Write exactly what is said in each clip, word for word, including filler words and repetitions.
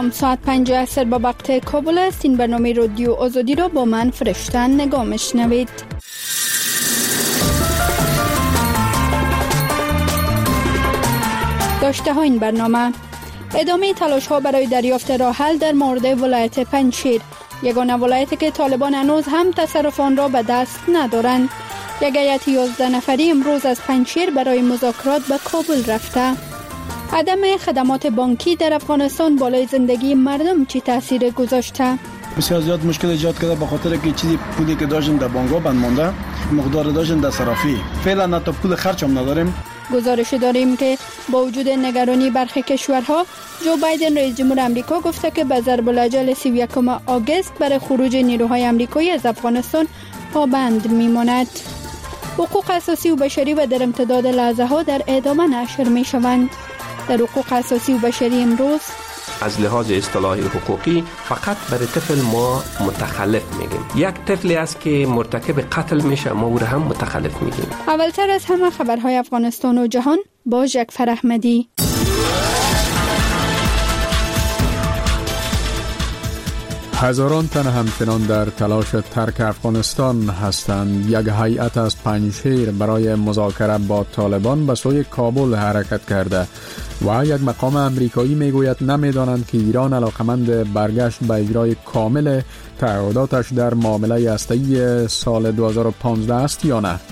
سلام، ساعت پنج عصر با وقت کابل است. این برنامه رادیو آزادی را با من فرشتن نگاه میشنوید. داشته ها این برنامه: ادامه تلاش ها برای دریافت راه حل در مورد ولایت پنجشیر، یگانه ولایتی که طالبان هنوز هم تصرف آن را به دست ندارند. یک هیئت یازده نفری امروز از پنجشیر برای مذاکرات به کابل رفته. عدم خدمات بانکی در افغانستان بالای زندگی مردم چی تاثیر گذاشته؟ بسیار زیاد مشکل ایجاد کرده، به خاطر که چیزی پولی که داشتیم در بانک‌ها بند مانده، مقدار داشتیم در صرافی، فعلا حتی پول خرج هم نداریم. گزارش داریم که با وجود نگرانی برخی کشورها، جو بایدن رئیس جمهور آمریکا گفته که به ضرب الاجل سی و یکم آگوست برای خروج نیروهای آمریکایی از افغانستان پابند میماند. حقوق اساسی و بشری و در امتداد لحظه ها در ادامه نشر می شوند. در حقوق اساسی و بشری امروز از لحاظ اصطلاحی حقوقی فقط برای طفل ما متخلف میگیم. یک طفلی است که مرتکب قتل میشه ما او را هم متخلف میگیم. اولتر از همه خبرهای افغانستان و جهان با ژکفر احمدی. هزاران تن همچنان در تلاش ترک افغانستان هستند. یک هیئت از پنجشیر برای مذاکره با طالبان به سوی کابل حرکت کرده و یک مقام امریکایی میگوید نمیدانند که ایران علاقمند برگشت به اجرای کامل تعهداتش در معامله هسته‌ای سال دو هزار و پانزده است یا نه.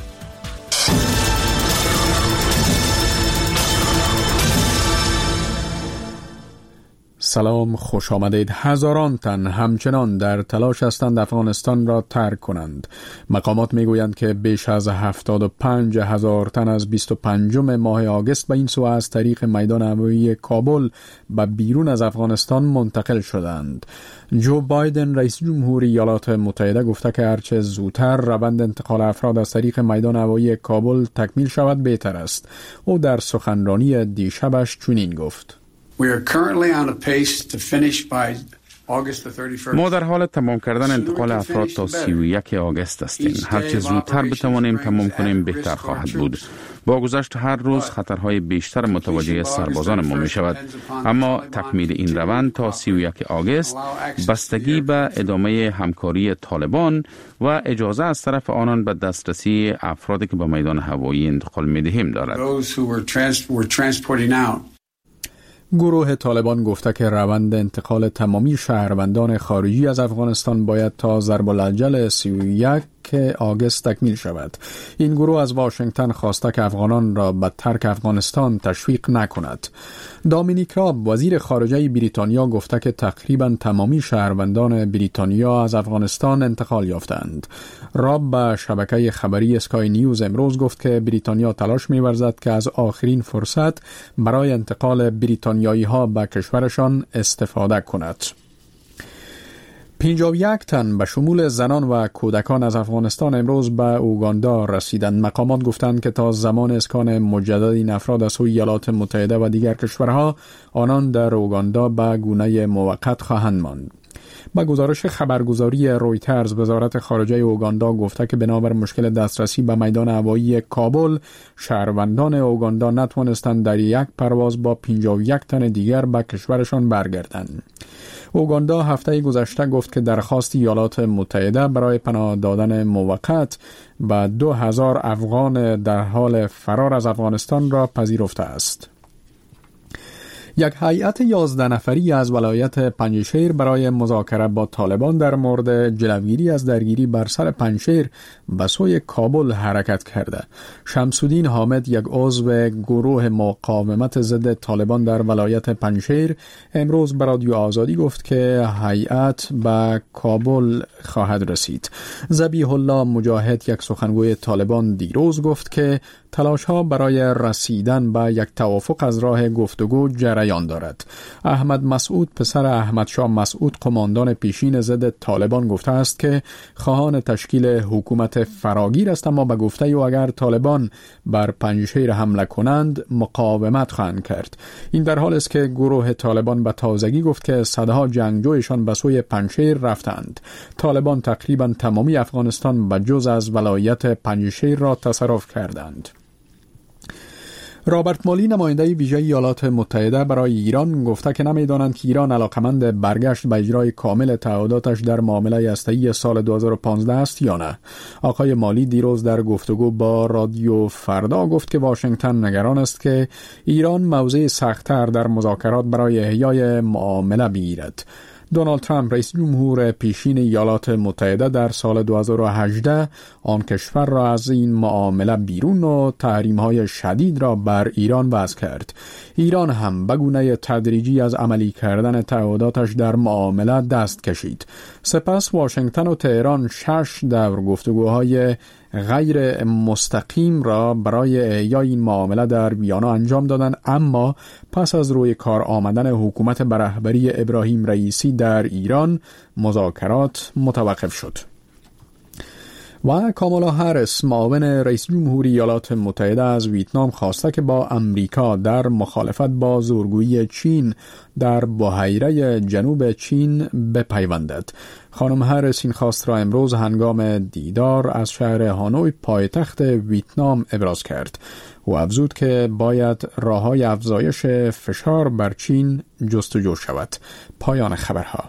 سلام، خوش آمدید. هزاران تن همچنان در تلاش هستند افغانستان را ترک کنند. مقامات میگویند که بیش از هفتاد و پنج هزار تن از بیست و پنجم ماه آگوست به این سو از طریق میدان هوایی کابل به بیرون از افغانستان منتقل شدند. جو بایدن رئیس جمهور ایالات متحده گفته که هرچه زودتر روند انتقال افراد از طریق میدان هوایی کابل تکمیل شود بهتر است. او در سخنرانی دیشبش چنین گفت: ما در حال تمام کردن انتقال افراد تا سی و یک آگوست هستیم. هرچه زودتر بتوانیم تمام کنیم بهتر خواهد بود. با گذشت هر روز خطرهای بیشتر متوجه سربازان ما می شود، اما تکمیل این روند تا سی و یک آگوست بستگی به ادامه همکاری طالبان و اجازه از طرف آنان به دسترسی افرادی که به میدان هوایی انتقال می دهیم دارد. گروه طالبان گفته که روند انتقال تمامی شهروندان خارجی از افغانستان باید تا ضرب الاجل سی و یک آگوست تکمیل شود. این گروه از واشنگتن خواسته که افغانان را به ترک افغانستان تشویق نکند. دامینیک راب وزیر خارجه بریتانیا گفته که تقریبا تمامی شهروندان بریتانیا از افغانستان انتقال یافتند. راب به شبکه خبری اسکای نیوز امروز گفت که بریتانیا تلاش می‌ورزد که از آخرین فرصت برای انتقال بریتانیایی ها به کشورشان استفاده کند. پنجاه و یک تن به شمول زنان و کودکان از افغانستان امروز به اوگاندا رسیدند. مقامات گفتند که تا زمان اسکان مجدد این افراد از سوی ایالات متحده و دیگر کشورها، آنان در اوگاندا به گونه موقت خواهند ماند. با گزارش خبرگزاری رویترز، وزارت خارجه اوگاندا گفته که بنابر مشکل دسترسی به میدان هوایی کابل، شهروندان اوگاندا نتوانستند در یک پرواز با پنجاه و یک تن دیگر به کشورشان برگردند. اوگاندا هفته گذشته گفت که درخواست ایالات متحده برای پناه دادن موقت به دو هزار افغان در حال فرار از افغانستان را پذیرفته است. یک هیئت یازده نفری از ولایت پنجشیر برای مذاکره با طالبان در مورد جلوگیری از درگیری بر سر پنجشیر به سوی کابل حرکت کرده. شمس‌الدین حامد، یک عضو گروه مقاومت ضد طالبان در ولایت پنجشیر، امروز به رادیو آزادی گفت که هیئت به کابل خواهد رسید. ذبیح الله مجاهد، یک سخنگوی طالبان، دیروز گفت که تلاش‌ها برای رسیدن به یک توافق از راه گفتگو جریان دارد. احمد مسعود، پسر احمد شاه مسعود، قماندان پیشین ضد طالبان، گفته است که خواهان تشکیل حکومت فراگیر است، اما به گفته او اگر طالبان بر پنجشیر حمله کنند مقاومت خواهند کرد. این در حال است که گروه طالبان به تازگی گفت که صدها جنگجویشان به سوی پنجشیر رفتند. طالبان تقریبا تمامی افغانستان به جز از ولایت پنجشیر را تصرف کردند. رابرت مالی نماینده ویژه ایالات متحده برای ایران گفته که نمی‌دانند که ایران علاقمند برگشت به اجرای کامل تعهداتش در معامله هسته‌ای سال دو هزار و پانزده است یا نه. آقای مالی دیروز در گفتگو با رادیو فردا گفت که واشنگتن نگران است که ایران موضع سخت‌تر در مذاکرات برای احیای معامله بگیرد. دونالد ترامپ رئیس جمهور پیشین ایالات متحده در سال دو هزار و هجده آن کشور را از این معامله بیرون و تحریم‌های شدید را بر ایران وضع کرد. ایران هم به گونه تدریجی از عملی کردن تعهداتش در معامله دست کشید. سپس واشنگتن و تهران شش دور گفتگوهای غیر مستقیم را برای احیای این معامله در ویانا انجام دادند، اما پس از روی کار آمدن حکومت به رهبری ابراهیم رئیسی در ایران مذاکرات متوقف شد. و کامالا هریس معاون رئیس جمهور ایالات متحده از ویتنام خواسته که با امریکا در مخالفت با زورگویی چین در بحیره جنوب چین بپیوندد. خانم هریس این خواست را امروز هنگام دیدار از شهر هانوی پایتخت ویتنام ابراز کرد. او افزود که باید راه‌های افزایش فشار بر چین جستجو شود. پایان خبرها.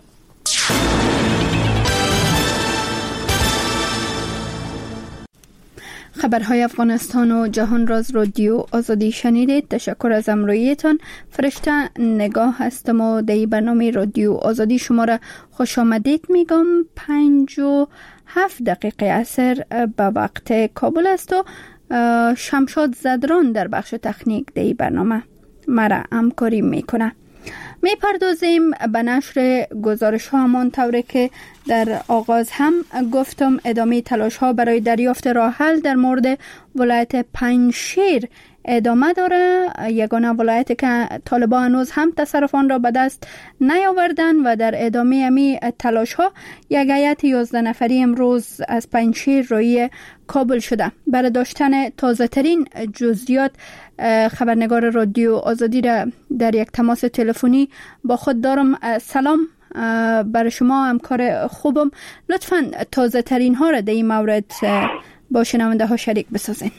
خبرهای افغانستان و جهان راز رادیو آزادی شنیدید. تشکر از همراهیتان. فرشته نگاه هستم و در برنامه رادیو آزادی شما را خوش آمدید میگم. پنج و هفت دقیقه عصر به وقت کابل است و شمشاد زدران در بخش تکنیک در برنامه مرا همکاری میکنه. می پردازیم به نشر گزارش ها همان طوری که در آغاز هم گفتم. ادامه تلاش ها برای دریافت راه حل در مورد ولایت پنجشیر ادامه داره. یگانه ولایتی که طالبان هنوز هم تصرف آن را به دست نیاوردن و در ادامه امی تلاش ها یک هیئت یازده نفری امروز از پنجشیر روی کابل شده. برای داشتن تازه ترین جزئیات خبرنگار رادیو آزادی را در یک تماس تلفنی با خود دارم. سلام برای شما، همکار خوبم. لطفاً تازه ترین ها را در این مورد با شنونده ها شریک بسازین.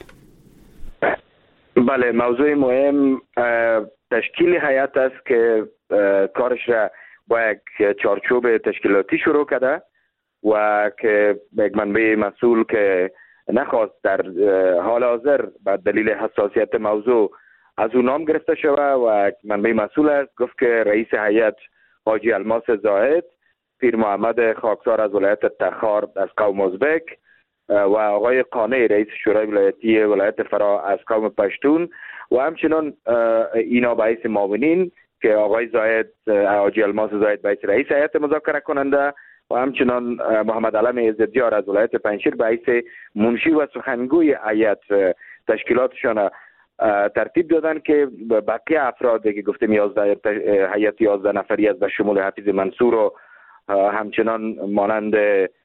بله، موضوع مهم تشکیل هیئت است که کارش را با یک چارچوب تشکیلاتی شروع کرده و که یک منبع مسئول که نخواست در حال حاضر به دلیل حساسیت موضوع از اون نام گرفته شده و منبع مسئول است، گفت که رئیس هیئت حاجی الماس زاهد، پیر محمد خاکسار از ولایت تخار از قوم ازبک و آقای قانع رئیس شورای ولایتی ولایت فرا از قوم پشتون و همچنان اینا به حیث معاونین که آقای زاهد حاجی الماس زاهد به حیث رئیس هیئت مذاکره کننده و همچنان محمد علم عزتیار از ولایت پنجشیر به حیث منشی و سخنگوی هیئت تشکیلاتشان ترتیب دادن که بقیه افرادی که گفتیم یازده هیئت یازده نفری است به شمول حفیظ منصور و همچنان مانند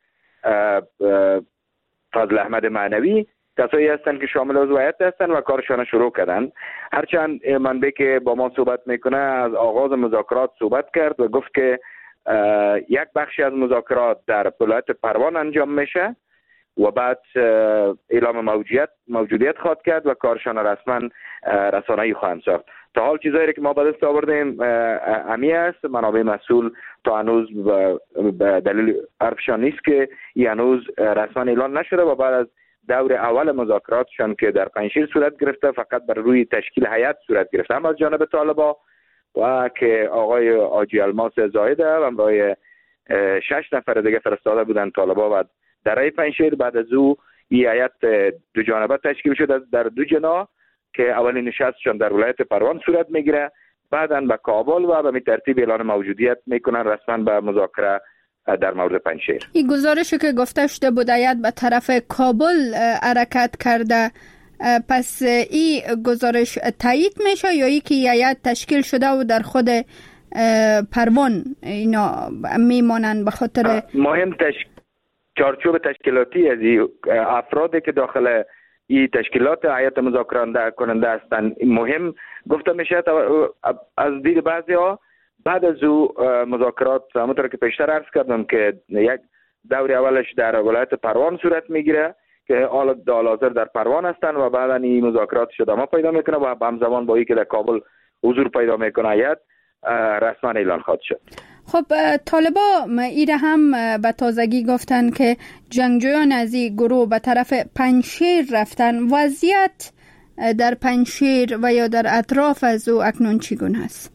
فضل احمد معنوی کسایی هستند که شامل عضو هیئت هستند و کارشان شروع کردن. هرچند منبع که با ما صحبت میکنه از آغاز مذاکرات صحبت کرد و گفت که یک بخشی از مذاکرات در ولایت پروان انجام میشه و بعد اعلام موجودیت موجودیت خواهد کرد و کارشان رسما رسانه‌ای خواهند ساخت. تا حال چیزایی که ما به دست آوردیم امی است. منابع مسئول تا هنوز به دلیل عرفشان نیست که این هنوز رسما اعلان نشده و بعد از دور اول مذاکراتشان که در پنجشیر صورت گرفته فقط بر روی تشکیل هیئت صورت گرفته هم از جانب طالبا و که آقای حاجی الماس زاهد و همراه شش نفر دیگه فرستاده بودن طالبا و درای پنجشیر. بعد از او این هیئت دو جانبه تشکیل شده در دو جنا که اولین نشستشان در ولایت پروان صورت میگیره، بعداً به کابل و به ترتیب اعلان موجودیت میکنن رسما به مذاکره در مورد پنجشیر. این گزارشی که گفته شده بود هیئت به طرف کابل حرکت کرده، پس این گزارش تایید میشه یا ای که هیئت تشکیل شده و در خود پروان اینا میمانند به خاطر مهم تشکیل چارچوب تشکیلاتی از افرادی که داخل این تشکیلات هیئت مذاکره کننده هستند مهم گفته میشه. از دید بعضی ها بعد از او مذاکرات همونطور که پیشتر عرض کردم که یک دور اولش در ولایت پروان صورت میگیره که حال حاضر در پروان هستند و بعدا این مذاکرات ادامه پیدا میکنه و همزمان با اینکه در کابل حضور پیدا میکنه هیئت رسما اعلان خواهد شد. خب طالبا ایره هم به تازگی گفتن که جنگجویان از این گروه به طرف پنجشیر رفتن. وضعیت در پنجشیر و یا در اطراف از او اکنون چگونه است؟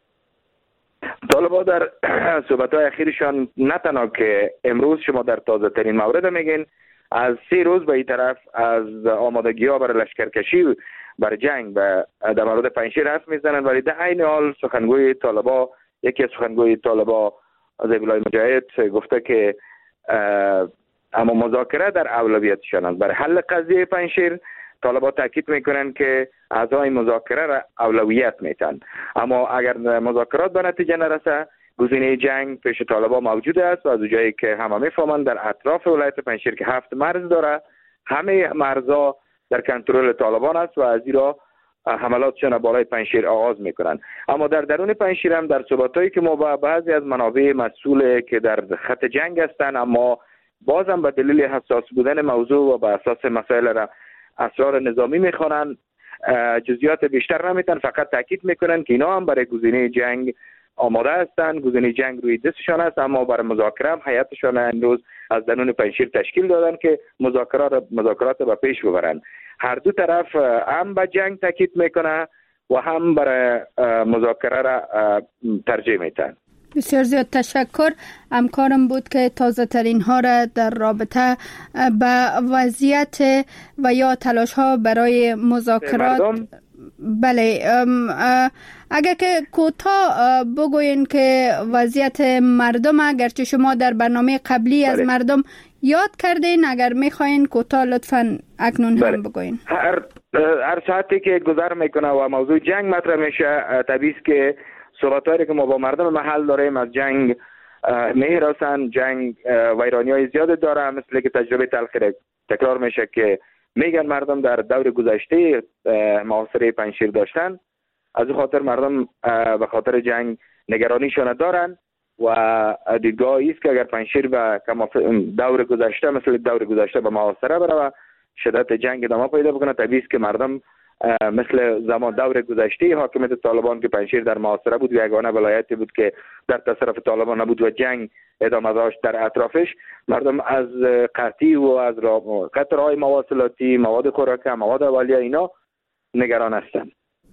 طالبا در صحبت‌های اخیرشان نه تنها که امروز شما در تازه ترین مورد میگین، از سه روز به این طرف از آمادگی ها برای لشکرکشی بر جنگ و در مورد پنجشیر حرف میزنند، ولی در عین حال سخنگوی طالبا یکی از سخنگوی طالبا ذبیح الله مجاهد گفته که اما مذاکره در اولویتشان است. برای حل قضیه پنجشیر طالبا تاکید میکنند که اعضای مذاکره را اولویت میتن، اما اگر مذاکرات به نتیجه نرسه گزینه جنگ پیش طالبا موجود است و از جایی که همه میفهمند در اطراف ولایت پنجشیر که هفت مرز داره، همه مرزها در کنترل طالبان است و از ایرا حملاتشان بالای پنجشیر آغاز میکنند. اما در درون پنجشیر هم در صحبتایی که ما با بعضی از منابع مسئول که در خط جنگ هستند اما بازم به دلیل حساس بودن موضوع و به اساس مسائل را اسرار نظامی میخوانند، جزئیات بیشتر نمیتن، فقط تاکید میکنن که اینا هم برای گزینه جنگ آماده هستند، گزینه جنگ روی دستشان است، اما برای مذاکره هم هیئتشان امروز از درون پنجشیر تشکیل دادن که مذاکرات مذاکرات به پیش ببرند. هر دو طرف هم به جنگ تاکید میکنه و هم برای مذاکره را ترجیح میدن. بسیار زیاد تشکر. همکارم بود که تازه ترین ها را در رابطه به وضعیت و یا تلاش ها برای مذاکرات. بله، اگر که کوتاه بگوین که وضعیت مردم، اگرچه شما در برنامه قبلی بله. از مردم یاد کردین، اگر میخواین کوتاه لطفاً اکنون بله. هم بگوین. هر هر ساعتی که گذر میکنه و موضوع جنگ مطرح میشه، طبیعی است که صحبت‌هایی که ما با مردم محل داریم از جنگ میرسن. جنگ ویرانی‌های زیاد داره، مثل که تجربه تلخ تکرار میشه که میگن مردم در دور گذشته محاصره پنجشیر داشتن، از خاطر مردم به خاطر جنگ نگرانیشون دارن و دیدگاهی است که اگر پنجشیر به دور گذشته مثل دور گذشته به محاصره بره و شدت جنگ ادامه پیدا بکنه، طبیعی است که مردم مثل زمان دور گذشته حاکمیت طالبان که پنجشیر در محاصره بود و یگانه ولایتی بود که در تصرف طالبان نبود و جنگ ادامه داشت در اطرافش، مردم از قحطی و از قطعهای مواصلاتی، مواد خوراکی، مواد اولیه اینا نگران هستند.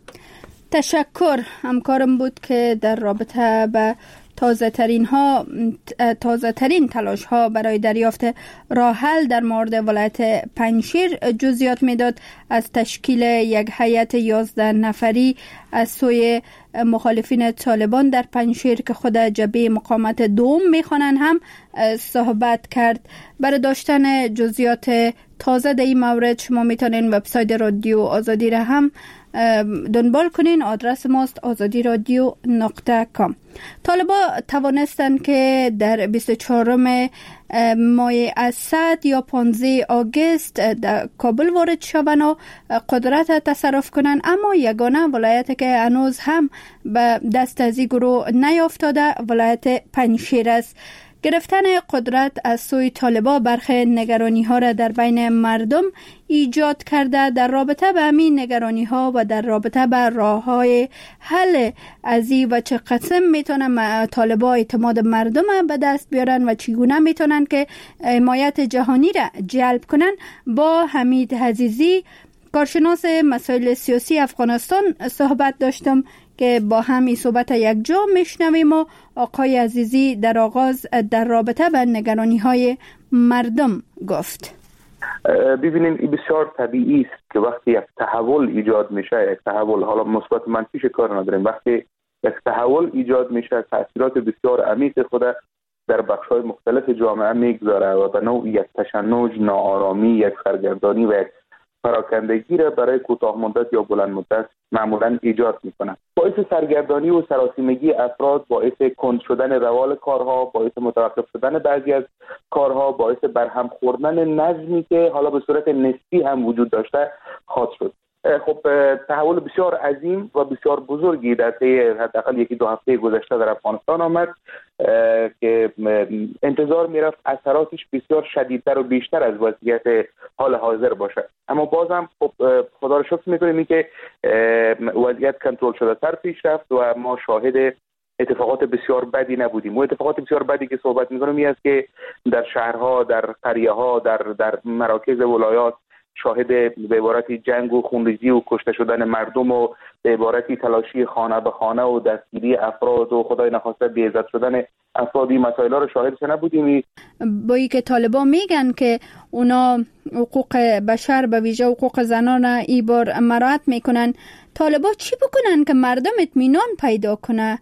تشکر. همکارم بود که در رابطه به تازه ترین ها تازه ترین تلاش ها برای دریافت راه حل در مورد ولایت پنجشیر جزئیات میداد از تشکیل یک هیئت یازده نفری از سوی مخالفین طالبان در پنجشیر که خود جبهه مقاومت دوم میخوانند هم صحبت کرد. برای داشتن جزئیات تازه در این مورد شما میتونین وبسایت رادیو آزادی را هم دنبال کنین. آدرس ماست آزادی رادیو نقطه کام. طالبا توانستند که در بیست و چهارم ماه اسد یا پانزده آگوست در کابل وارد شوند و قدرت تصرف کنند، اما یگانه ولایت که هنوز هم به دست از این گروه نیافتاده ولایت پنجشیر است. گرفتن قدرت از سوی طالبا برخی نگرانی ها را در بین مردم ایجاد کرده. در رابطه به همین نگرانی ها و در رابطه به راه های حل از این و چه قسم میتونن طالبا اعتماد مردم به دست بیارن و چگونه میتونن که حمایت جهانی را جلب کنن، با حمید عزیزی کارشناس مسائل سیاسی افغانستان صحبت داشتم که با همی صحبت یک جا میشنویم. و آقای عزیزی در آغاز در رابطه با نگرانی های مردم گفت. ببینیم این بسیار طبیعی است که وقتی یک تحول ایجاد میشه، یک تحول حالا مثبت منفیش کار نداریم، وقتی یک تحول ایجاد میشه تاثیرات بسیار عمیق خود در بخش‌های مختلف جامعه میگذاره و به نوع یک تشنج، ناآرامی، یک سرگردانی و یک پراکندگی را برای کوتاه مدت یا بلند مدت معمولا ایجاد میکنه. باعث سرگردانی و سراسیمگی افراد، باعث کند شدن روال کارها، باعث متوقف شدن بعضی از کارها، باعث برهم خوردن نظمی که حالا به صورت نسبی هم وجود داشته خواهد شد. خب تحول بسیار عظیم و بسیار بزرگی در طی حداقل یکی دو هفته گذشته در افغانستان آمد که انتظار میرفت اثراتش بسیار شدیدتر و بیشتر از وضعیت حال حاضر باشه، اما بازم خب خدا رو شکر میکنیم که وضعیت کنترل شده تر پیش رفت و ما شاهد اتفاقات بسیار بدی نبودیم. و اتفاقات بسیار بدی که صحبت میکنم این است که در شهرها، در قریه ها، در در مراکز ولایات شاهد به عبارتی جنگ و خونریزی و کشته شدن مردم و به عبارتی تلاشی خانه به خانه و دستگیری افراد و خدای نخواسته بی‌عزت شدن افرادی مسائل رو شاهدش نبودیم. با اینکه طالبان میگن که اونا حقوق بشر به ویژه حقوق زنان ای بار مراعات میکنن، طالبان چی بکنن که مردم اطمینان پیدا کنه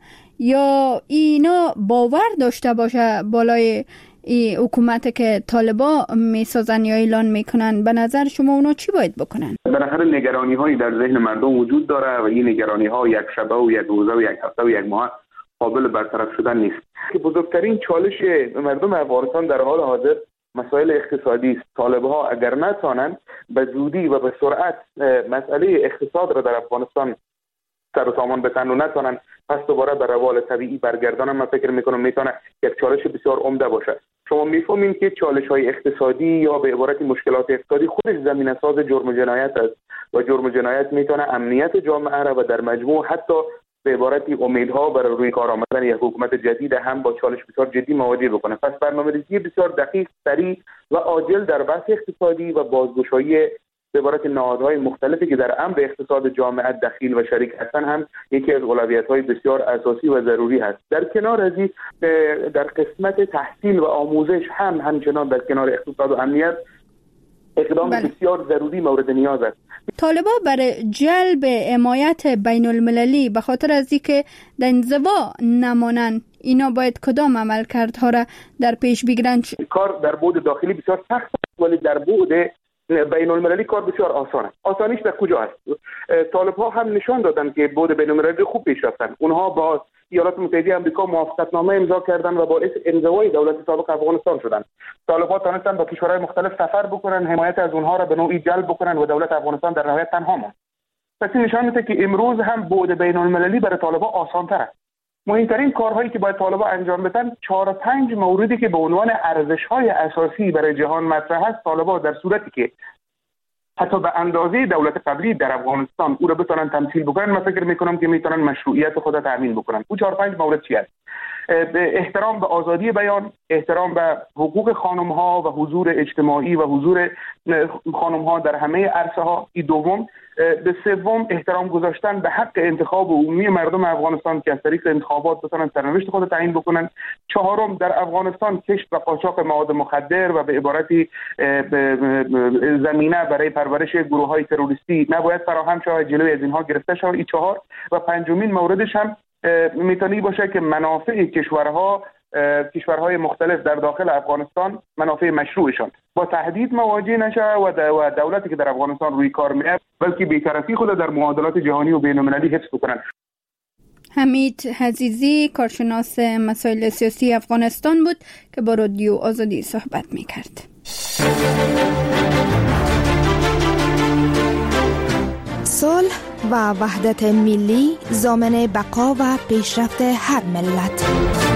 یا اینا باور داشته باشه بالای ای حکومت که طالبان میسازن یا اعلان میکنن؟ به نظر شما اونا چی باید بکنن؟ بالاخره نگرانی هایی در ذهن مردم وجود داره و این نگرانی ها یک شبه و یک روزه و یک هفته و یک ماه قابل برطرف شدن نیست. که بزرگترین چالش مردم افغانستان در حال حاضر مسائل اقتصادی است. طالب ها اگر نتوانند به زودی و به سرعت مسئله اقتصاد را در افغانستان سر و سامان بتن و نتوانند پس دوباره به روال طبیعی برگردانن، من فکر میکنم میتونه یک چالش بسیار عمده باشه. شما میفهمین که چالش های اقتصادی یا به عبارت مشکلات اقتصادی خودش زمینه ساز جرم و جنایت است و جرم و جنایت میتونه امنیت جامعه را و در مجموع حتی به عبارتی امیدها برای روی کار آمدن یک حکومت جدید هم با چالش بسیار جدی مواجه بکنه. پس برنامه‌ریزی بسیار دقیق، سریع و عاجل در بحث اقتصادی و بازگشایی به عبارت نهادهای مختلفی که در امر اقتصاد جامعه دخیل و شریک هستند هم یکی از اولویت‌های بسیار اساسی و ضروری است. در کنار از این در قسمت تحصیل و آموزش هم همچنان در کنار اقتصاد و امنیت اقدام بله. بسیار ضروری مورد نیاز است. طالبان برای جلب حمایت بین المللی به خاطر از اینکه در انزوا نمانند، اینا باید کدام عملکردها را در پیش بگیرن؟ کار در بعد داخلی بسیار سخت است ولی در بعد بین المللی کار بسیار آسانه. آسانیش در کجا است؟ طالب ها هم نشان دادن که بعد بین المللی خوب پیش رفتن. اونها با ایالات متحده آمریکا موافقتنامه امضا کردن و باعث انزوای دولت سابق افغانستان شدن. طالب ها تونستن با کشورهای مختلف سفر بکنن، حمایت از اونها را به نوعی جلب بکنن و دولت افغانستان در نهایت تنها ماند. پس این نشان میده که امروز هم بعد بین المللی برای طالب ها آسان تر است. مهمترین کارهایی که باید طالبان انجام بدن چهار پنج موردی که به عنوان ارزش‌های اساسی برای جهان مطرح است، طالبان در صورتی که حتی به اندازه دولت قبلی در افغانستان او را بتونن تمثیل بکنن، من فکر میکنم که میتونن مشروعیت خود را تامین بکنن. او چهار پنج مورد چی است؟ احترام به آزادی بیان، احترام به حقوق خانم ها و حضور اجتماعی و حضور خانم ها در همه عرصه ها. این دوم. به سوم احترام گذاشتن به حق انتخاب عمومی مردم افغانستان که از طریق انتخابات بتونن سرنوشت خود تعیین بکنن. چهارم در افغانستان کشت و قاچاق مواد مخدر و به عبارتی زمینه برای پرورش گروه‌های تروریستی نباید فراهم شود، جلوی از اینها گرفته شود. این چهار. و پنجمین موردش هم میتونی باشه که منافع کشورها کشورهای مختلف در داخل افغانستان، منافع مشروعشان با تهدید مواجه نشه و دولتی که در افغانستان روی کار میاد بلکه بی‌طرفی خود در معادلات جهانی و بین‌المللی حفظ بکنن. حمید حزیزی، کارشناس مسائل سیاسی افغانستان بود که با رادیو آزادی صحبت میکرد. صلح و وحدت ملی ضامن بقا و پیشرفت هر ملت.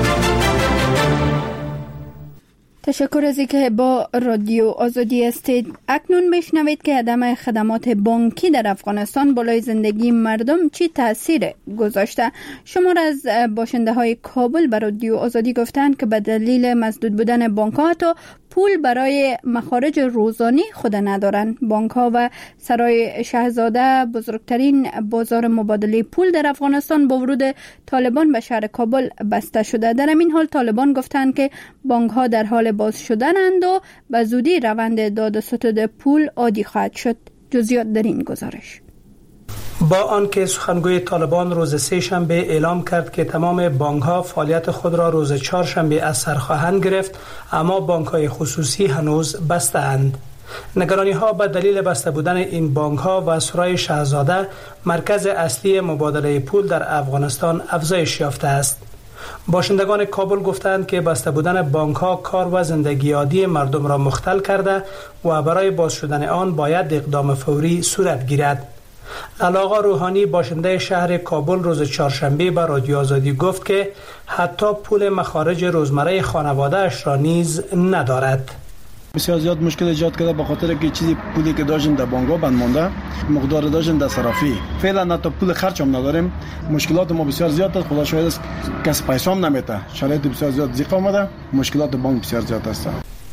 تشکر از اینکه با رادیو آزادی هستید. اکنون بشنوید که عدم خدمات بانکی در افغانستان بالای زندگی مردم چی تاثیر گذاشته. شمار از باشنده های کابل به رادیو آزادی گفتند که به دلیل مسدود بودن بانک ها تا پول برای مخارج روزانه خود ندارند. بانک ها و سرای شاهزاده، بزرگترین بازار مبادله پول در افغانستان، با ورود طالبان به شهر کابل بسته شده. در این حال طالبان گفتند که بانک ها در حال باز شدنند و به زودی روند داد و ستد پول عادی خواهد شد. جزئیات در این گزارش. با آنکه سخنگوی طالبان روز سه شنبه اعلام کرد که تمام بانک‌ها فعالیت خود را روز چهار شنبه از سر خواهند گرفت، اما بانک‌های خصوصی هنوز بسته اند. نگرانی‌ها به دلیل بسته بودن این بانک‌ها و سرای شاهزاده، مرکز اصلی مبادله پول در افغانستان، افزایش یافته است. باشندگان کابل گفتند که بسته بودن بانک‌ها کار و زندگی عادی مردم را مختل کرده و برای باز شدن آن باید اقدام فوری صورت گیرد. علاقه روحانی باشنده شهر کابل روز چهارشنبه به رادیو آزادی گفت که حتی پول مخارج روزمره خانواده اش را نیز ندارد. بسیار زیاد مشکل ایجاد کرده به خاطر که چیزی پولی که داشتیم در بانک‌ها بند مانده، مقدار داشتیم در صرافی. فعلا حتی پول خرج هم نداریم. مشکلات ما بسیار زیاد است. خدا شاهد است کس پیسه هم نمیده. شرایط بسیار زیاد ضیق آمده. مشکلات بانک بسیار زیاد است.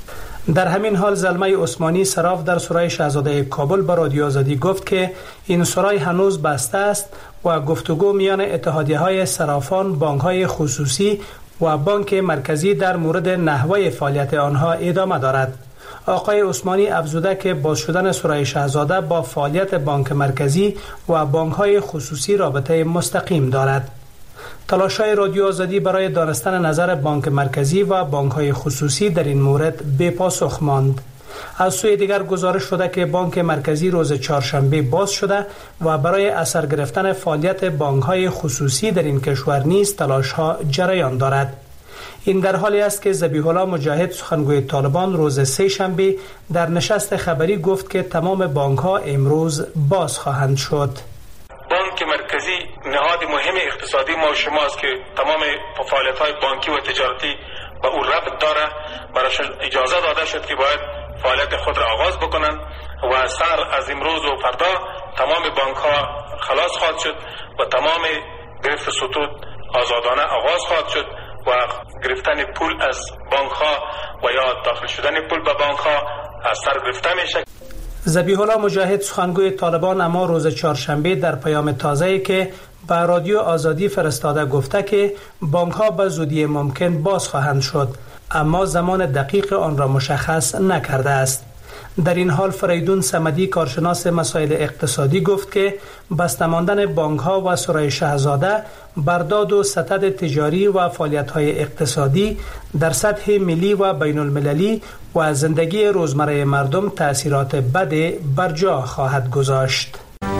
در همین حال زلمه عثمانی صراف در سرای شاهزاده کابل به رادیو آزادی گفت که این سرای هنوز بسته است و گفتگو میان اتحادیه‌های صرافان، بانک‌های خصوصی و بانک مرکزی در مورد نحوه فعالیت آنها ادامه دارد. آقای عثمانی افزوده که باز شدن سرای شاهزاده با فعالیت بانک مرکزی و بانک‌های خصوصی رابطه مستقیم دارد. تلاش‌های رادیو آزادی برای دانستن نظر بانک مرکزی و بانک‌های خصوصی در این مورد بی پاسخ ماند. از سوی دیگر گزارش شده که بانک مرکزی روز چهارشنبه باز شده و برای اثر گرفتن فعالیت بانک‌های خصوصی در این کشور نیز تلاش‌ها جریان دارد. این در حالی است که ذبیح الله مجاهد سخنگوی طالبان روز سه شنبه در نشست خبری گفت که تمام بانک‌ها امروز باز خواهند شد. بانک مرکزی نهاد مهم اقتصادی ما و شماست که تمام فعالیت‌های بانکی و تجارتی با او ربط داره. برایشان اجازه داده شد که باید فعالیت خود را آغاز بکنند و سر از امروز و فردا تمام بانک‌ها خلاص خواهد شد و تمام گرفت سطوح آزادانه آغاز خواهد شد و گرفتن پول از بانک‌ها و یا داخل شدن پول به بانک‌ها از سر گرفته میشه. ذبیح الله مجاهد سخنگوی طالبان اما روز چهارشنبه در پیام تازه‌ای که به رادیو آزادی فرستاده گفته که بانک‌ها به زودی ممکن باز خواهند شد، اما زمان دقیق آن را مشخص نکرده است. در این حال فریدون صمدی کارشناس مسائل اقتصادی گفت که بسته ماندن بانک‌ها و سرای شاهزاده برداد و ستد تجاری و فعالیت‌های اقتصادی در سطح ملی و بین المللی و زندگی روزمره مردم تأثیرات بد بر جا خواهد گذاشت.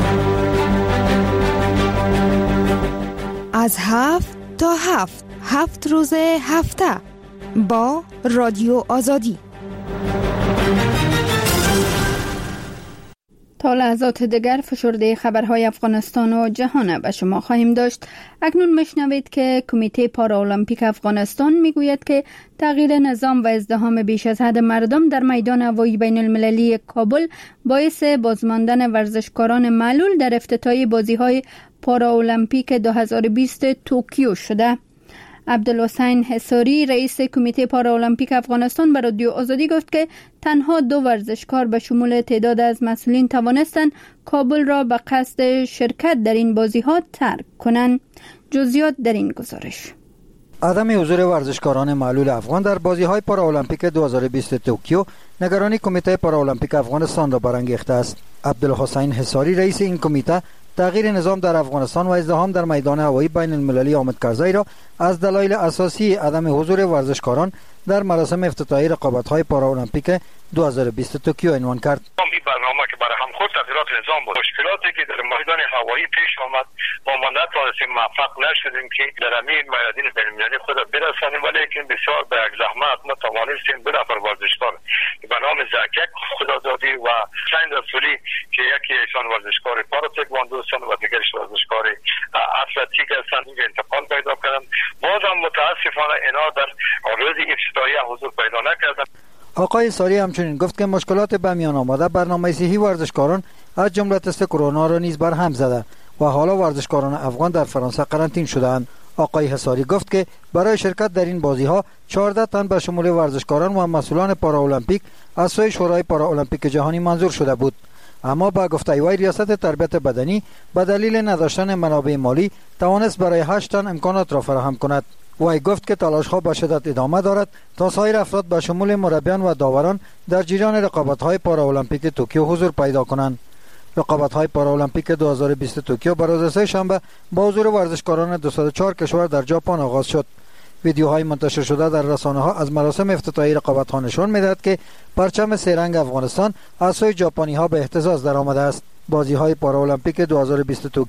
از هفت تا هفت هفت روز هفته با رادیو آزادی. تا لحظات دیگر فشرده خبرهای افغانستان و جهان به شما خواهیم داشت. اکنون مشنوید که کمیته پارالمپیک افغانستان میگوید که تغییر نظام و ازدحام بیش از حد مردم در میدان هوایی بین المللی کابل باعث بازماندن ورزشکاران معلول در افتتاحیه بازی‌های پارالمپیک دو هزار و بیست توکیو شده. عبدالحسین حصاری رئیس کمیته پارالمپیک افغانستان به رادیو آزادی گفت که تنها دو ورزشکار به شمول تعداد از مسئولین توانستند کابل را به قصد شرکت در این بازی‌ها ترک کنند. جزئیات در این گزارش. عدم حضور ورزشکاران معلول افغان در بازی‌های پارالمپیک دو هزار و بیست توکیو نگرانی کمیته پارالمپیک افغانستان را برانگیخته است. عبدالحسین حصاری رئیس این کمیته تغییر نظام در افغانستان و ازدحام در میدان هوایی بین المللی آمد کرزی را از دلایل اساسی عدم حضور ورزشکاران در مراسم افتتاحیه رقابت‌های پارالمپیک دو هزار و بیست توکیو عنوان کرد. این برنامه که برای هم خود تغییرات نظام بود، مشکلاتی که در میدان هوایی پیش آمد ما ما نتوانستیم موفق نشدیم که در همین میادین بین المللی خود برسانیم، ولیکن بسیار به زحمت ما توانستیم دو نفر ورزشکار به نام زکک خدادادی و حسین رسولی که یکی ایشان ورزشکار پاراتکواندو و دیگرش ورزشکار اتلتیک هستند انتقال پیدا کردند. باز هم متاسفانه اینا در روز افتتاحیه حضور پیدا نکردند. آقای ساری همچنین گفت که مشکلات به میان آمده برنامه صحی ورزشکاران از جمله تست کرونا را نیز برهم زده و حالا ورزشکاران افغان در فرانسه قرنطین شده‌اند. آقای حصاری گفت که برای شرکت در این بازی‌ها چهارده تن به شمول ورزشکاران و مسئولان پارالمپیک از سوی شورای پارالمپیک جهانی منظور شده بود، اما با گفته وی ریاست تربیت بدنی به دلیل نداشتن منابع مالی توانست برای هشت تن امکانات را فراهم کند. وی گفت که تلاش‌ها به شدت ادامه دارد تا سایر افراد به شمول مربیان و داوران در جریان رقابت‌های پارالمپیک توکیو حضور پیدا کنند. رقابت‌های پارالمپیک دو هزار و بیست توکیو بر روز سه شنبه با حضور ورزشکاران دویست و چهار کشور در ژاپن آغاز شد. ویدیوهای منتشر شده در رسانه‌ها از مراسم افتتاحیه رقابت‌ها نشان می‌دهد که پرچم سه رنگ افغانستان از سوی ژاپنی‌ها به اهتزاز درآمده است. بازی‌های پارالمپیک دو هزار و بیست توکیو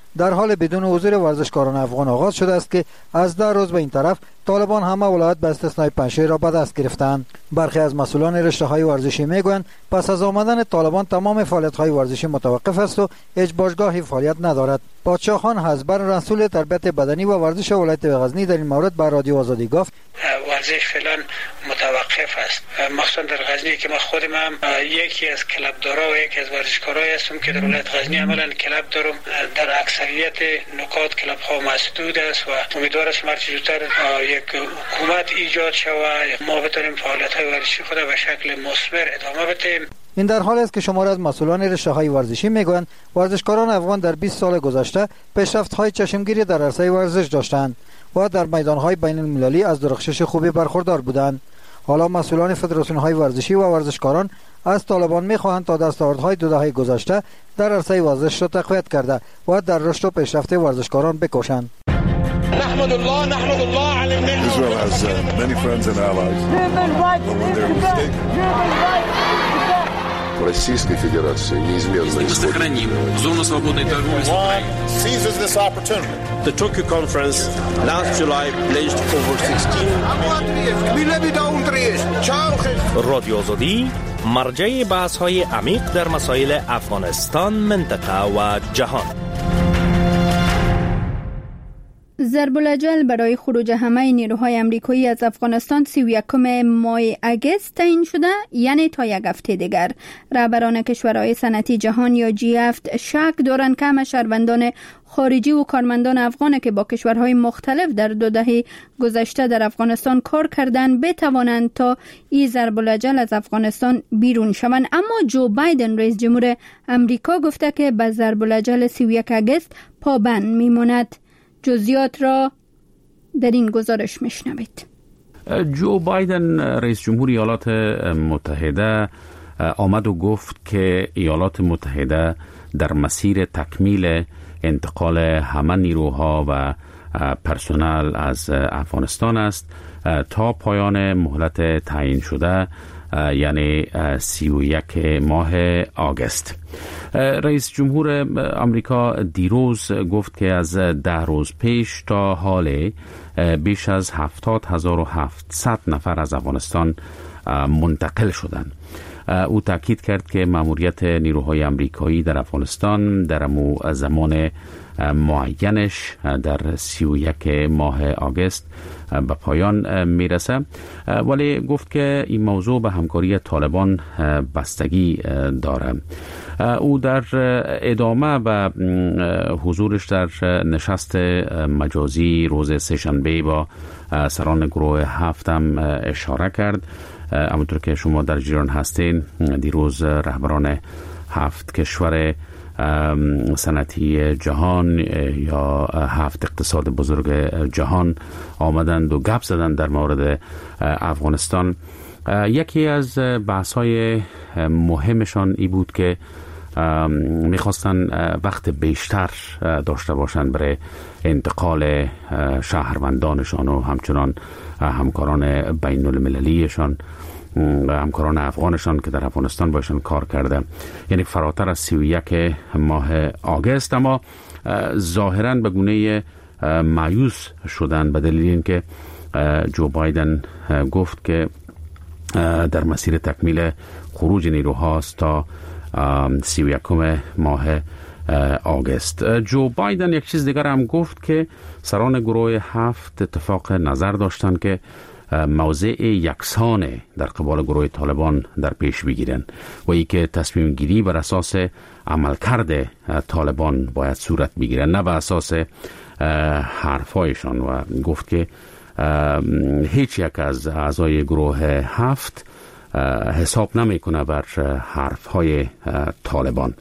در حال بدون حضور ورزشکاران افغان آغاز شده است که از ده روز به این طرف طالبان همه ولایت به استثنای پنجشیر را به دست گرفتند. برخی از مسئولان رشته‌های ورزشی میگویند پس از آمدن طالبان تمام فعالیت‌های ورزشی متوقف است و هیچ باشگاهی فعالیت ندارد. پادشاه خان حزبر رسول تربیت بدنی و ورزش ولایت غزنی در این مورد به رادیو آزادی گفت ورزش فعلا متوقف است، مخصوصا در غزنی که ما خودم هم یکی از کلبدارا و یکی از ورزشکارایی هستم که در ولایت غزنی عملا کلب دارم. در اکثریت نکات کلب ها مسدود است و امیدوار هستم هر چه زودتر یک حکومت ایجاد شود ما بتونیم فعالیت های ورزشی خود به شکل مثمر ادامه بدیم. این در حالی است که شماری از مسئولان رشته‌های ورزشی میگویند ورزشکاران افغان در بیست سال گذشته پیشرفت‌های چشمگیری در عرصه ورزش داشتند و در میدان‌های بین‌المللی از درخشش خوبی برخوردار بودند. حالا مسئولان فدراسیون‌های ورزشی و ورزشکاران از طالبان می‌خواهند تا دستاوردهای دو دهه گذشته در عرصه ورزش را تقویت کرده و در رشد و پیشرفت ورزشکاران بکوشند. نحمد الله نحمد الله على النعمة. Israel has uh, many friends and allies. But when they're mistaken. Российской Федерации неизменно сохраним зону свободной торговли с Украиной. Seizes this opportunity. The Tokyo conference last July pledged over sixteen رادیو آزادی مرجع بحث‌های عمیق در مسائل افغانستان، منطقه و جهان. ضرب الاجل برای خروج همه نیروهای امریکایی از افغانستان سی و یکم ماه اگست تعیین شده، یعنی تا یک هفته دیگر. رهبران کشورهای صنعتی جهان یا جی هفت شک دارند که همه شهروندان خارجی و کارمندان افغان که با کشورهای مختلف در دو دهه گذشته در افغانستان کار کردند بتوانند تا این ضرب الاجل از افغانستان بیرون شوند. اما جو بایدن رئیس جمهور امریکا گفته که به ضرب الاجل سی و یک اگست پابند میماند. جزئیات را در این گزارش میشنوید. جو بایدن رئیس جمهور ایالات متحده آمد و گفت که ایالات متحده در مسیر تکمیل انتقال همه نیروها و پرسنل از افغانستان است تا پایان مهلت تعیین شده، یعنی سی و یک ماه آگست. رئیس جمهور آمریکا دیروز گفت که از ده روز پیش تا حال بیش از هفتاد هزار و هفتصد نفر از افغانستان منتقل شدند. او تاکید کرد که مأموریت نیروهای آمریکایی در افغانستان در امو زمان معینش در سی و یک ماه آگست به پایان میرسه، ولی گفت که این موضوع به همکاری طالبان بستگی داره. او در ادامه به حضورش در نشست مجازی روز سه‌شنبه با سران گروه هفتم اشاره کرد. همونطور که شما در جریان هستین، دیروز رهبران هفت کشور صنعتی جهان یا هفت اقتصاد بزرگ جهان آمدند و گپ زدند در مورد افغانستان. یکی از بحث‌های مهمشان ای بود که میخواستن وقت بیشتر داشته باشند برای انتقال شهروندانشان و همچنان همکاران بین المللیشان و همکاران افغانشان که در افغانستان باشن کار کرده، یعنی فراتر از سی و یک ماه آگست. اما ظاهراً به گونه مایوس شدن به دلیل اینکه جو بایدن گفت که در مسیر تکمیل خروج نیروهاست تا سی و یکم ماه آگست. جو بایدن یک چیز دیگر هم گفت که سران گروه هفت اتفاق نظر داشتند که موضع یکسان در قبال گروه طالبان در پیش بگیرند و ای که تصمیم گیری بر اساس عملکرد طالبان باید صورت بگیرند، نه بر اساس حرفایشان. و گفت که هیچ یک از اعضای گروه هفت حساب نمیکنه بر حرفهای طالبان.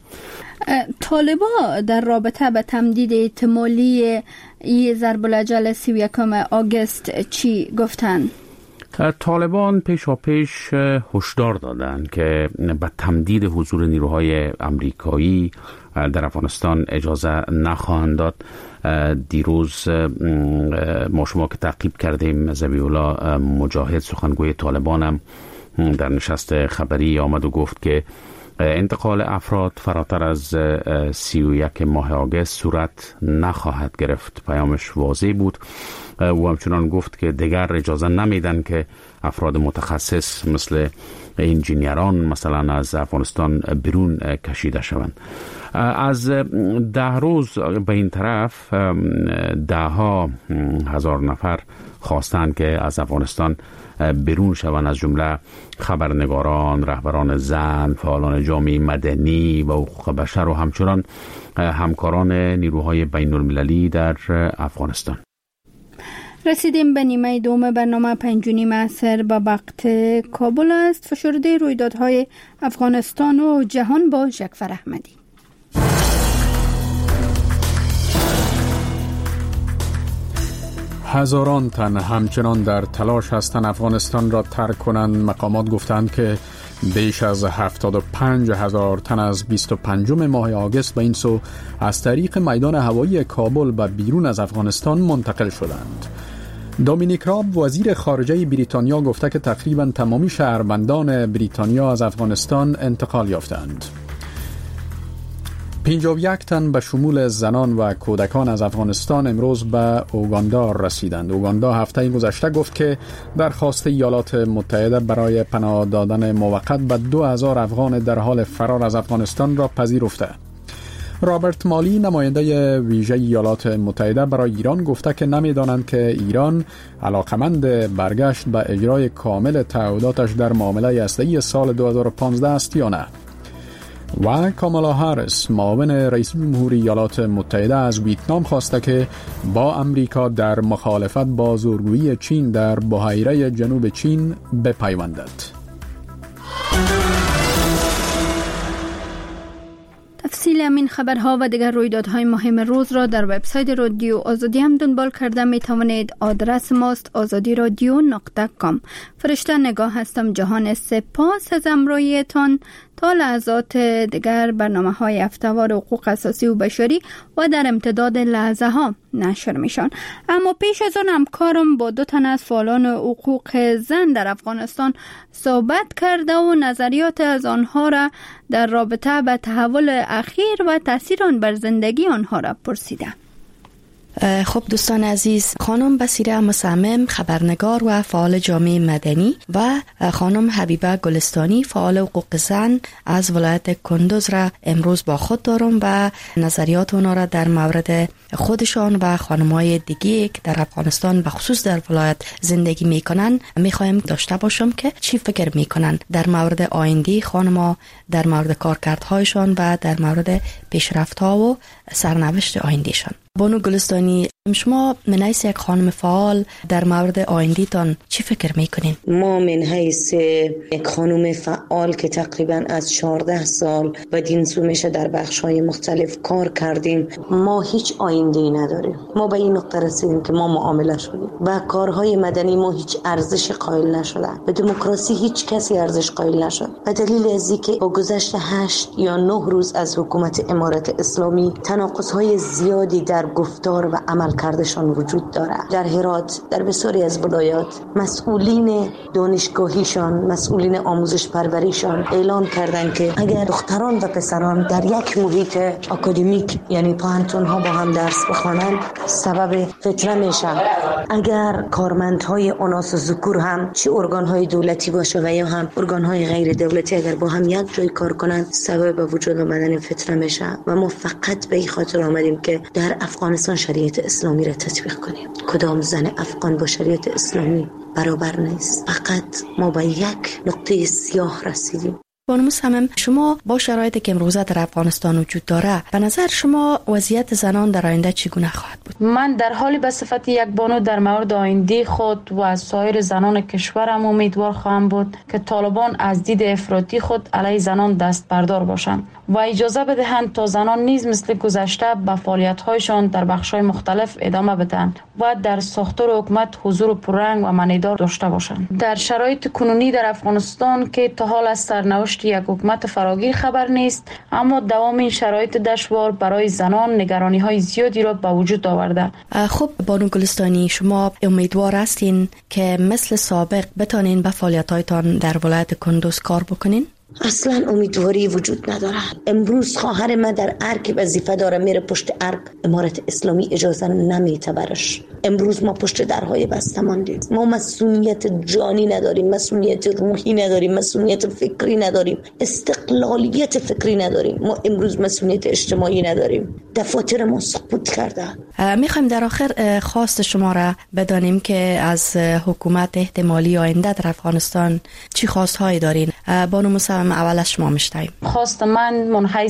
طالبان در رابطه به تمدید احتمالی ای ضرب الاجل سی و یکم آگست چی گفتن؟ طالبان پیشا پیش هشدار دادند که به تمدید حضور نیروهای امریکایی در افغانستان اجازه نخواهند داد. دیروز ما شما که تعقیب کردیم، ذبیح الله مجاهد سخنگوی طالبان هم در نشست خبری آمد و گفت که انتقال افراد فراتر از سی و یک ماه آگوست صورت نخواهد گرفت. پیامش واضح بود. او همچنان گفت که دیگر اجازه نمیدن که افراد متخصص مثل انجینیران مثلا از افغانستان بیرون کشیده شوند. از ده روز به این طرف ده ها هزار نفر خواستند که از افغانستان بیرون شوند، از جمله خبرنگاران، رهبران زن، فعالان جامعه مدنی و حقوق بشر و همچنان همکاران نیروهای بین المللی در افغانستان. رسیدیم به نیمه دوم برنامه پنجونی معصر به وقت کابل است. فشرده رویدادهای افغانستان و جهان با جعفر احمدی. هزاران تن همچنان در تلاش هستند افغانستان را ترک کنند. مقامات گفتند که بیش از هفتاد و پنج هزار تن از بیست و پنجم ماه آگوست به این سو از طریق میدان هوایی کابل به بیرون از افغانستان منتقل شدند. دومینیک راب وزیر خارجه بریتانیا گفته که تقریبا تمامی شهروندان بریتانیا از افغانستان انتقال یافتند. پنجاه و یک تن به شمول زنان و کودکان از افغانستان امروز به اوگاندا رسیدند. اوگاندا هفته گذشته گفت که درخواست ایالات متحده برای پناه دادن موقت به دو هزار افغان در حال فرار از افغانستان را پذیرفته. رابرت مالی نماینده ویژه ایالات متحده برای ایران گفته که نمی‌دانند که ایران علاقمند برگشت به اجرای کامل تعهداتش در معامله هسته‌ای سال دو هزار و پانزده است یا نه. و کامالا هاریس معاون رئیس جمهور ایالات متحده از ویتنام خواسته که با امریکا در مخالفت با زورگویی چین در بحیره جنوب چین بپیوندد. تفصیل همین خبرها و دیگر رویدادهای مهم روز را در وبسایت رادیو آزادی هم دنبال کرده می توانید. آدرس ماست آزادی رادیو نقطه کام. فرشته نگاه هستم. جهان سپاس از همراهیتان. تا لحظات دیگر برنامه های هفته‌وار حقوق اساسی و بشری و در امتداد لحظه ها نشر میشن. اما پیش از آن همکارم با دو تن از فعالان حقوق زن در افغانستان صحبت کرده و نظریات از آنها را در رابطه به تحول اخیر و تاثیر آن بر زندگی آنها را پرسیده. خب دوستان عزیز، خانم بصیره مصمم خبرنگار و فعال جامعه مدنی و خانم حبیبه گلستانی فعال حقوق زن از ولایت کندوز را امروز با خود دارم و نظریات اونا را در مورد خودشان و خانم‌های دیگه که در افغانستان به خصوص در ولایت زندگی میکنن میخوایم داشته باشم که چی فکر میکنن در مورد آینده خانم‌ها، در مورد کارکردهایشان و در مورد پیشرفت‌ها و سرنوشت آیندهشان. بانو گلستانی، شما من حیث یک خانم فعال در مورد آینده‌تان چی فکر میکنین؟ ما من حیث یک خانم فعال که تقریبا از چهارده سال و دین سو میشه در بخش‌های مختلف کار کردیم، ما هیچ آینده‌ای نداریم. ما به این نقطه رسیدیم که ما معامله شدیم و کارهای مدنی ما هیچ ارزش قائل نشدن. به دموکراسی هیچ کسی ارزش قائل نشد. به دلیل از اینکه با گذشت هشت یا نه روز از حکومت امارت اسلامی تناقض‌های زیادی در گفتار و عمل کردشان وجود دارد. در هرات، در بسیاری از ولایات، مسئولین دانشگاهیشان، مسئولین آموزش پروریشان اعلام کردند که اگر دختران و پسران در یک محیط آکادمیک یعنی پانتون ها با هم درس بخوانند سبب فتنه میشن. اگر کارمندهای اناث و ذکور هم چه ارگانهای دولتی باشه و یا هم ارگانهای غیر دولتی اگر با هم یک جای کار کنند سبب وجود آمدن فتنه میشه و ما فقط به این خاطر آمدیم که در افغانستان شریعت اسلامی را تطبیق کنیم. کدام زن افغان با شریعت اسلامی برابر نیست. فقط ما به یک نقطه سیاه رسیدیم. بانو مصمم، شما با شرایطی که امروزه در افغانستان وجود داره، به نظر شما وضعیت زنان در آینده چگونه خواهد بود؟ من در حالی به صفت یک بانو در مورد آینده خود و از سایر زنان کشورم امیدوار خواهم بود که طالبان از دید افراطی خود علیه زنان دست بردار باشند و اجازه بدهند تا زنان نیز مثل گذشته به فعالیت‌هایشان در بخش‌های مختلف ادامه بدهند و در ساختار حکومت حضور پررنگ و معنیدار داشته باشند. در شرایط کنونی در افغانستان که تا حال از سرنوشت یک حکومت فراگیر خبر نیست، اما دوام این شرایط دشوار برای زنان نگرانی‌های زیادی را به وجود آورده. خب بانو گلستانی، شما امیدوار هستین که مثل سابق بتانین به فعالیت‌هایتان در ولایت کندوز کار بکنین؟ اصلا امیدواری وجود نداره. امروز خواهر من در ارگ وظیفه داره، میره پشت ارگ، امارت اسلامی اجازه نمیده برش. امروز ما پشت درهای بسته ماندیم. ما مسئولیت جانی نداریم، مسئولیت روحی نداریم، مسئولیت فکری نداریم، استقلالیت فکری نداریم. ما امروز مسئولیت اجتماعی نداریم. دفاتر ما سقوط کرده. میخوایم در آخر خواست شما را بدانیم که از حکومت احتمالی آینده در افغانستان چی خواستهایی دارین؟ بانو مصمم اول از شما میشنویم. خواست من منحیث